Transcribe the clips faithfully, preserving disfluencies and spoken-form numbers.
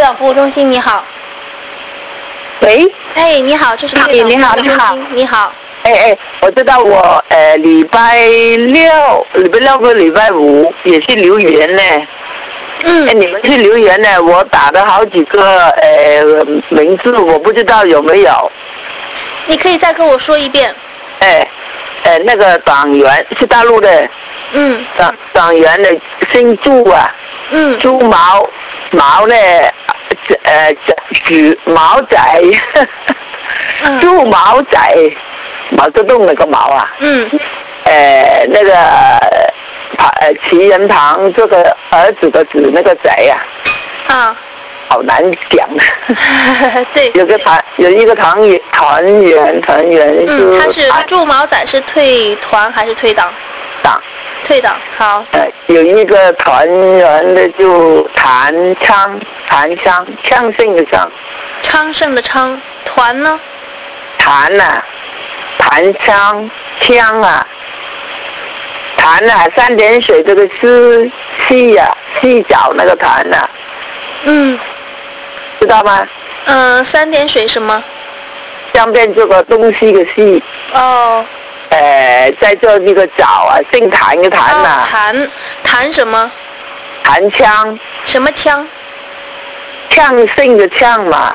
长服务中心，你好。 喂。 哎，你好，这是哎，你好，你好， 你好。 哎哎，我知道我呃礼拜六、礼拜六和礼拜五也是留言呢。 嗯。 哎，你们去留言呢？我打了好几个呃名字，我不知道有没有。 你可以再跟我说一遍。 哎，呃，那个党员是大陆的。 嗯。 党党员的姓朱啊。 嗯。 朱毛毛呢？呃，朱毛仔。嗯。朱毛仔，毛泽东那个毛啊。 嗯。 呃，那个呃齐人旁这个儿子的子那个仔呀。 啊。 好难讲。 对。 有个团，有一个团员，团员，团员是。 嗯，他是朱毛仔是退团还是退党？ 党。 退党，好。 呃，有一个团员的就谭昌，谭昌，昌盛的昌。 昌盛的昌，团呢？ 谭呐、啊，谭昌，枪啊。谭啊，三点水这个是细呀，细脚那个谭呐、啊。嗯。知道吗？ 嗯、呃，三点水什么？ 上边这个东西的西。 哦。 呃，在这这个枣啊，姓谭的谭呐、啊。 谭谭什么？ 谭枪。 什么枪？ 呛姓的呛嘛。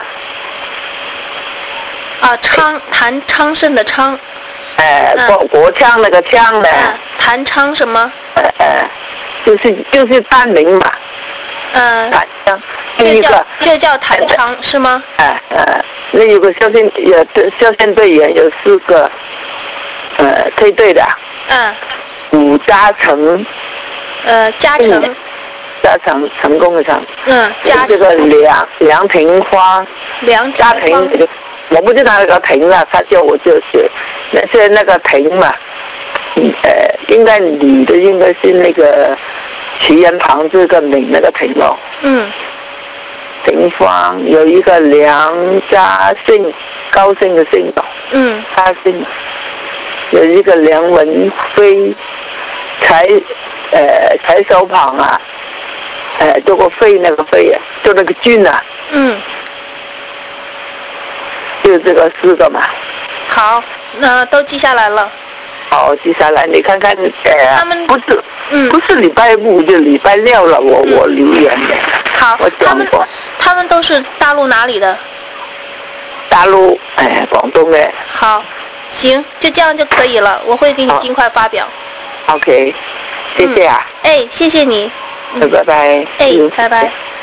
啊，昌谭昌盛的昌。 呃，嗯、国国枪那个枪呢？ 嗯、谭昌什么？ 呃呃，就是就是单名嘛。 嗯。 谭昌。 就叫就叫谭昌是吗？ 哎呃，那有个校线有校线队员有四个，呃，退队的。嗯。武嘉诚。 呃，嘉诚。 嘉诚，成功的成。 嗯。嘉这个梁梁廷花。 梁嘉廷，我不知道那个廷了，他叫我就是，那是那个廷嘛。呃，应该女的应该是那个齐人旁这个名那个廷咯。嗯。廷芳有一个梁家信，高兴的兴。嗯。家信。有一个梁文飞，才呃才手旁啊，呃这个飞那个飞啊，就那个俊啊。嗯。就这个四个嘛。 好，那都记下来了。 好，记下来，你看看，呃， 他们不是，嗯，不是礼拜五就礼拜六了，我、嗯、我留言的。 好， 我讲过。 他们都是大陆哪里的？ 大陆，哎，广东的。 好，行，就这样就可以了，我会给你尽快发表。 OK， 谢谢啊。 嗯、哎，谢谢你。 嗯、拜拜。 哎，拜拜。